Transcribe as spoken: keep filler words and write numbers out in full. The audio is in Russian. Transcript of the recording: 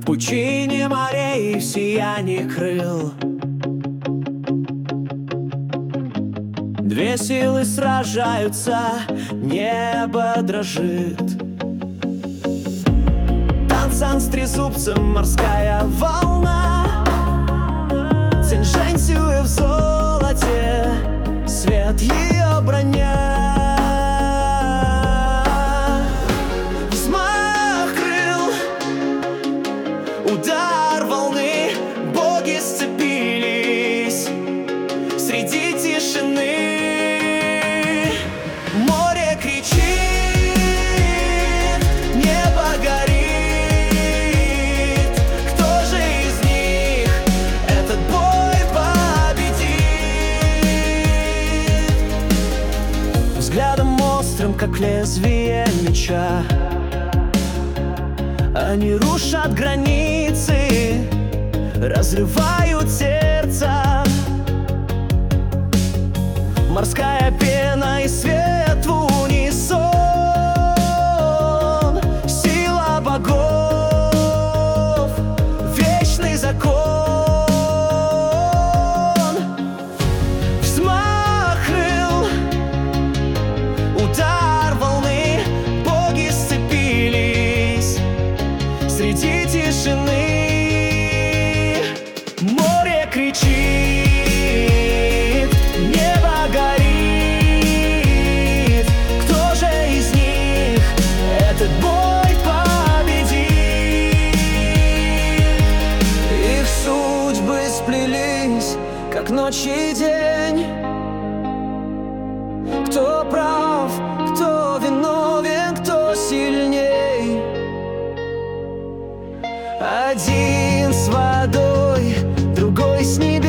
В пучине морей, в сиянии крыл. Две силы сражаются, небо дрожит. Танцан с трезубцем, морская волна. Цинь-Жэнь Сюэ в золоте, свет ее броня. Взмах крыл, удар волны, боги сцепились среди тишины. Море кричит, небо горит. Кто же из них этот бой победит? Взглядом острым, как лезвие меча, они рушат границы, разрывают сердца. Морская пена и свет в унисон. Сила богов, вечный закон. Взмах крыл, удар волны, боги сцепились среди тишины. Море кричит, небо горит. Кто же из них этот бой победит? Их судьбы сплелись, как ночь и день. Кто прав, кто виновен, кто сильней? Один с водой, другой с ней.